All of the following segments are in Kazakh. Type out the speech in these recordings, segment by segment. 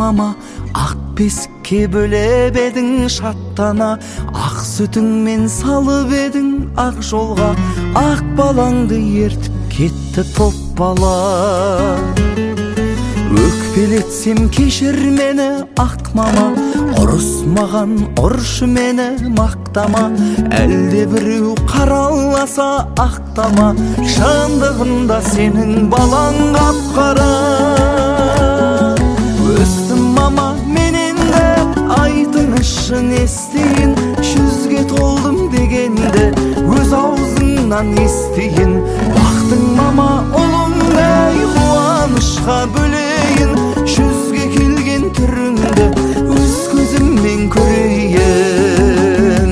мама, ақ бесікке бөлеп едің шаттана, ақ сүтіңмен салып едің ақ жолға, ақ балаңды ертіп кетті топ бала. Өкпелетсем кешір мені ақ мама, ұрысмаған ұршы мені мақтама, әлде біреу қараласа ақтама, шындығында сенің балаң қап-қара. Өстім мама менен де, айтыңызшы не істейін, жүзге толдым дегенді өз аузыңнан естейін. Бақтың мама ұлыңдай қуанышқа бөлейін, жүзге келген түріңді өз көзіммен көрейін.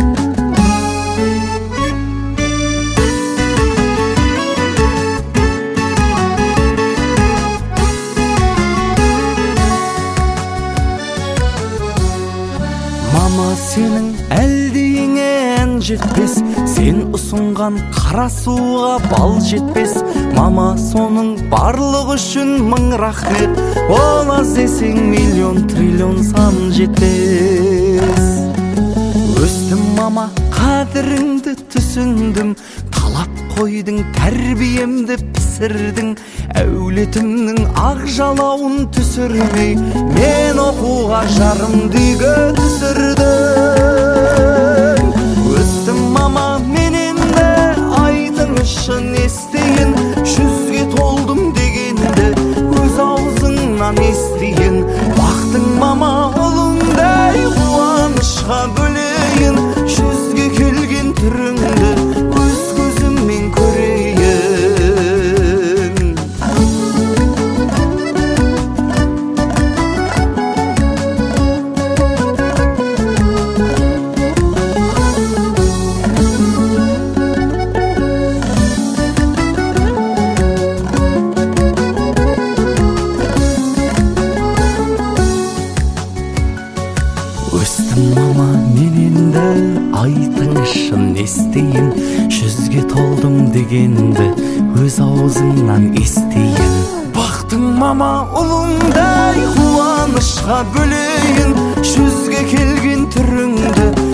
Мама, сенің әлдейіңен жетпес, сен ұсынған қара суға бал жетпес. Мама, соның барлық үшін мың рахмет, ол аз десең миллион триллион сан жетпес. Өстім мама, қадіріңді түсіндім, талап қойдың, тәрбиемді пісірдің, әулетімнің ақ жалауын түсірмей мен оқуға жарымды үйге түсірдің. Өстім мама менен де, айтыңызшы не істейін, жүзге толдым дегенді өз аузыңнан естейін. Бақтың мама ұлыңдай қуанышқа бөлейін, жүзге келген түріңді өз көзіммен көрейін. Өстім мама менен де, айтыңызшы не істейін, жүзге толдым дегенді өз аузыңнан естейін. Бақтың мама ұлыңдай қуанышқа бөлейін, жүзге келген түріңді